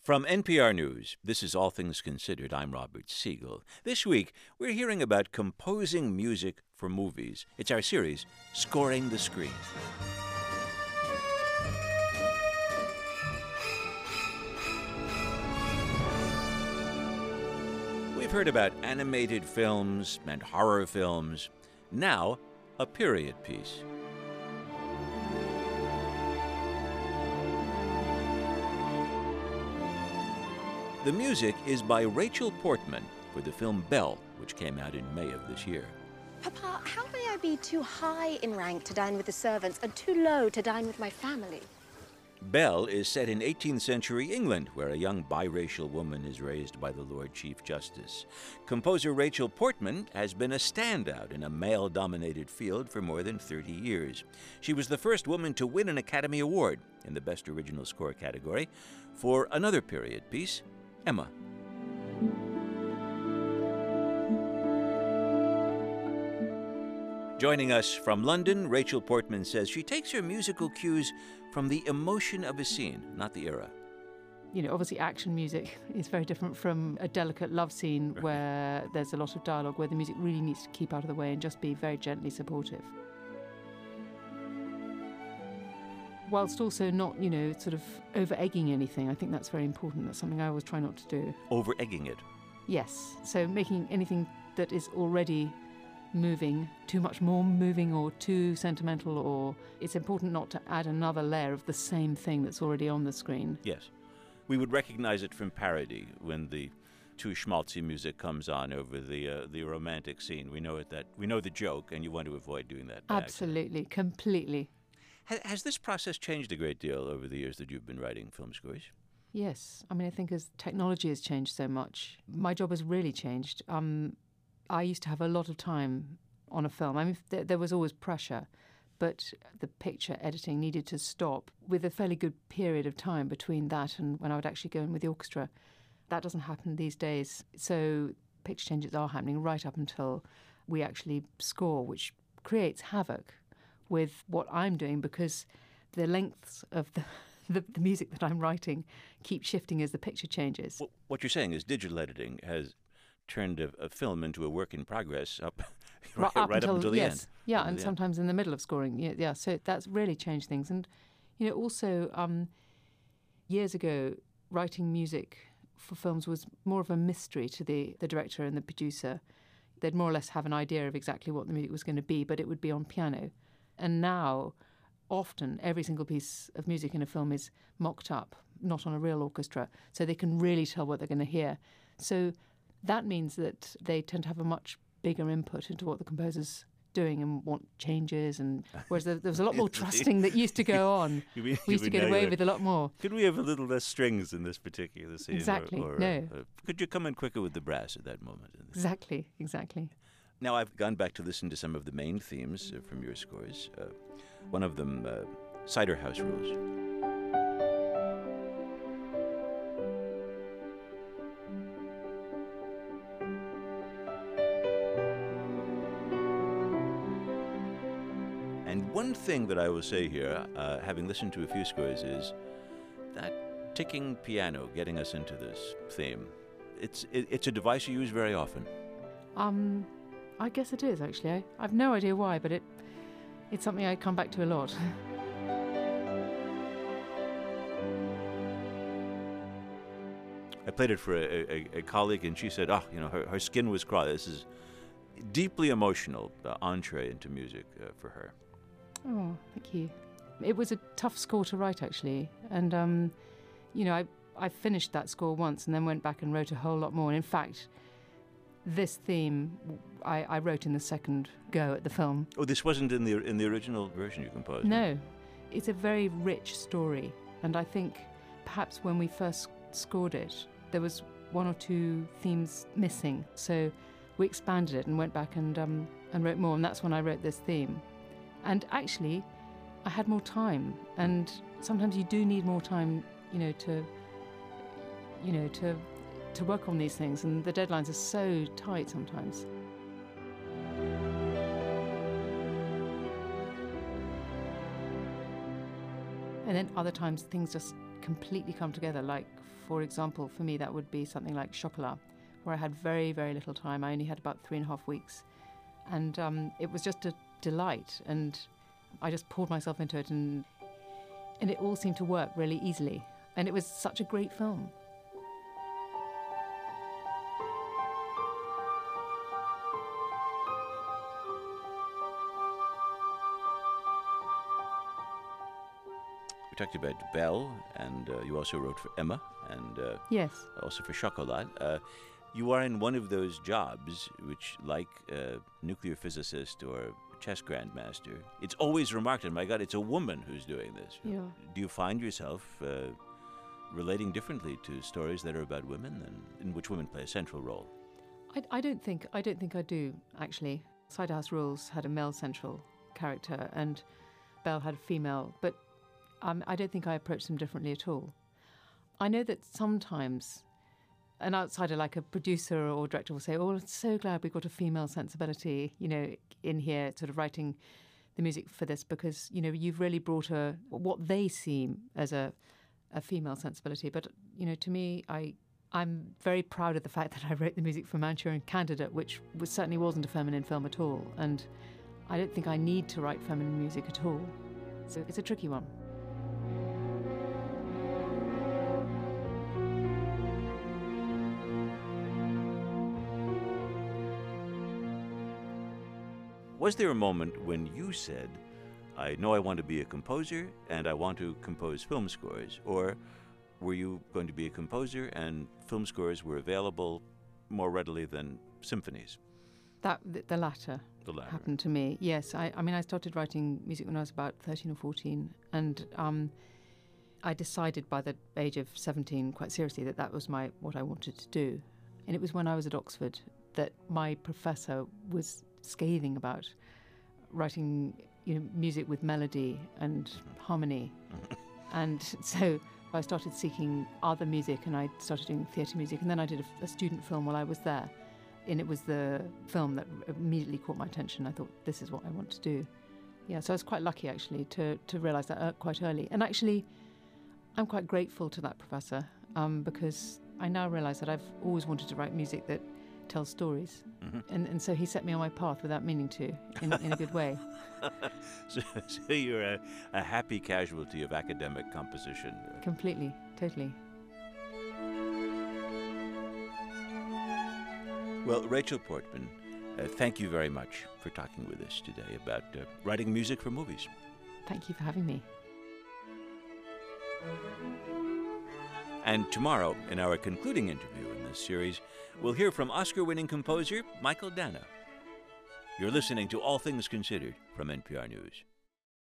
From NPR News, this is All Things Considered. I'm Robert Siegel. This week, we're hearing about composing music for movies. It's our series, Scoring the Screen. We've heard about animated films and horror films. Now, a period piece. The music is by Rachel Portman for the film Belle, which came out in May of this year. Papa, how may I be too high in rank to dine with the servants and too low to dine with my family? Belle is set in 18th century England, where a young biracial woman is raised by the Lord Chief Justice. Composer Rachel Portman has been a standout in a male-dominated field for more than 30 years. She was the first woman to win an Academy Award in the Best Original Score category for another period piece, Emma. Joining us from London, Rachel Portman says she takes her musical cues from the emotion of a scene, not the era. You know, obviously action music is very different from a delicate love scene where there's a lot of dialogue, where the music really needs to keep out of the way and just be very gently supportive. Whilst also not, sort of over-egging anything. I think that's very important. That's something I always try not to do. Over-egging it? Yes. So making anything that is already moving too much more moving or too sentimental, or it's important not to add another layer of the same thing that's already on the screen. Yes. We would recognize it from parody when the too schmaltzy music comes on over the romantic scene. We know the joke, and you want to avoid doing that. Absolutely, completely. Has this process changed a great deal over the years that you've been writing film scores? Yes. I mean, I think as technology has changed so much, my job has really changed. I used to have a lot of time on a film. I mean, there was always pressure, but the picture editing needed to stop with a fairly good period of time between that and when I would actually go in with the orchestra. That doesn't happen these days. So picture changes are happening right up until we actually score, which creates havoc with what I'm doing, because the lengths of the music that I'm writing keep shifting as the picture changes. Well, what you're saying is digital editing has turned a film into a work in progress up until the end. Yeah, and sometimes in the middle of scoring. Yeah, so that's really changed things. And, also years ago, writing music for films was more of a mystery to the director and the producer. They'd more or less have an idea of exactly what the music was going to be, but it would be on piano. And now, often, every single piece of music in a film is mocked up, not on a real orchestra, so they can really tell what they're going to hear. So that means that they tend to have a much bigger input into what the composer's doing and want changes. And whereas there was a lot more trusting that used to go on. We used to get away with a lot more. Could we have a little less strings in this particular scene? Exactly, no. Could you come in quicker with the brass at that moment? Exactly. Now, I've gone back to listen to some of the main themes from your scores. One of them, Cider House Rules. And one thing that I will say here, having listened to a few scores, is that ticking piano getting us into this theme. It's a device you use very often. I guess it is, actually. I've no idea why, but it's something I come back to a lot. I played it for a colleague, and she said, her skin was crawling. This is deeply emotional entree into music for her. Oh, thank you. It was a tough score to write, actually. And, I finished that score once and then went back and wrote a whole lot more. And in fact, this theme I wrote in the second go at the film. Oh, this wasn't in the original version you composed? No. It's a very rich story. And I think perhaps when we first scored it, there was one or two themes missing. So we expanded it and went back and wrote more. And that's when I wrote this theme. And actually, I had more time. And sometimes you do need more time, to work on these things, and the deadlines are so tight sometimes. And then other times things just completely come together. Like, for example, for me, that would be something like Chocolat, where I had very, very little time. I only had about 3.5 weeks. And it was just a delight. And I just poured myself into it, and it all seemed to work really easily. And it was such a great film. We talked about Belle, and you also wrote for Emma, and Yes. also for Chocolat. You are in one of those jobs which, like a nuclear physicist or a chess grandmaster, it's always remarked, my God, it's a woman who's doing this. Yeah. Do you find yourself relating differently to stories that are about women and in which women play a central role? I don't think I do, actually. Cider House Rules had a male central character, and Belle had a female, but I don't think I approached them differently at all. I know that sometimes an outsider, like a producer or director, will say, "Oh, I'm so glad we got a female sensibility, in here, sort of writing the music for this, because, you've really brought what they seem as a female sensibility." But, to me, I'm very proud of the fact that I wrote the music for Manchurian Candidate, which certainly wasn't a feminine film at all. And I don't think I need to write feminine music at all. So it's a tricky one. Was there a moment when you said, I know I want to be a composer and I want to compose film scores? Or were you going to be a composer and film scores were available more readily than symphonies? The latter. The latter. Happened to me, yes. I started writing music when I was about 13 or 14, and I decided by the age of 17 quite seriously that was what I wanted to do. And it was when I was at Oxford that my professor was scathing about writing music with melody and harmony. And so I started seeking other music, and I started doing theatre music, and then I did a student film while I was there, and it was the film that immediately caught my attention. I thought, this is what I want to do. Yeah, so I was quite lucky actually to realise that quite early. And actually I'm quite grateful to that professor, because I now realise that I've always wanted to write music that tells stories. Mm-hmm. And so he set me on my path without meaning to, in a good way. So you're a happy casualty of academic composition. Completely, totally. Well, Rachel Portman, thank you very much for talking with us today about writing music for movies. Thank you for having me. And tomorrow, in our concluding interview in this series, we'll hear from Oscar-winning composer Michael Dana. You're listening to All Things Considered from NPR News.